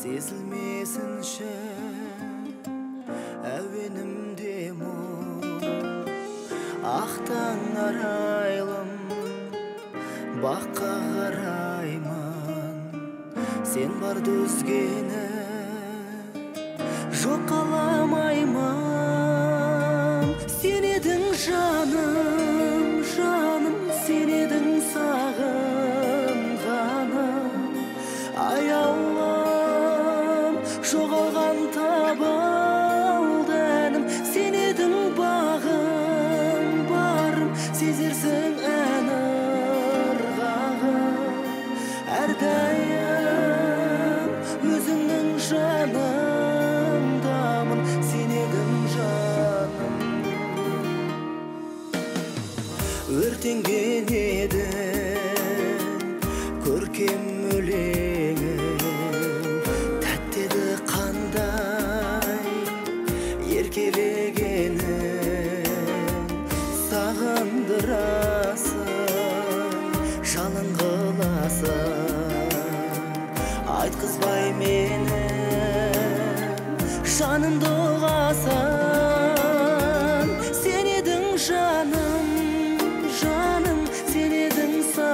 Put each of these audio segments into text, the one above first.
сезілмесінші әуенімде мұң. Ақтан арайлым баққа қараймын, сен барды өзгені жоқ қаламаймын. Сен едің жаным, жаным, сен едің сағынғаным. Аяулым жоғалған табылды әнім, сен едің бағым, барым, сезерсің ән ырғағым. Әрдайым өзіңнің жанымдамын, сен едің жаным. Өртенген едің көркем өлеңім, тәтті еді қандай еркелегенің. Сағындырасың, жалын қыласың, айтқызбай мені жанымды ұғасың. Сен едің жаным, жаным, сен едің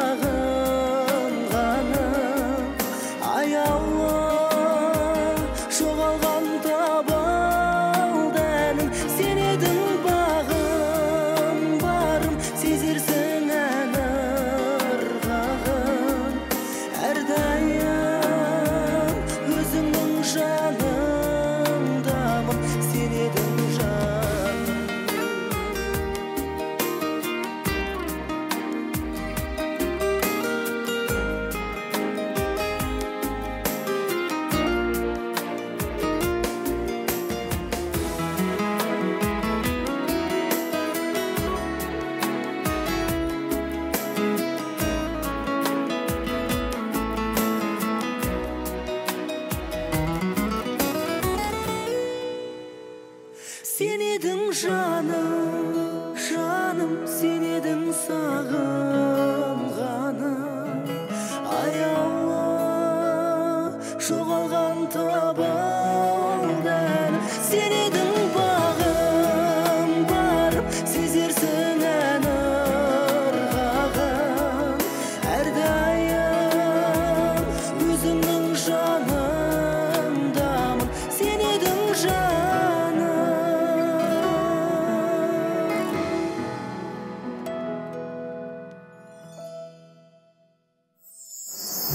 сағынғаным. Аяулы жоғалған табылды әнім, сен едің бағым, барым, сезерсің ән ырғағым. Әрдайым өзіңнің жанымдамын, сен едің жаным. Сен едің жаным, жаным, сен едің сағынғаным. Аяулы жоғалған табылды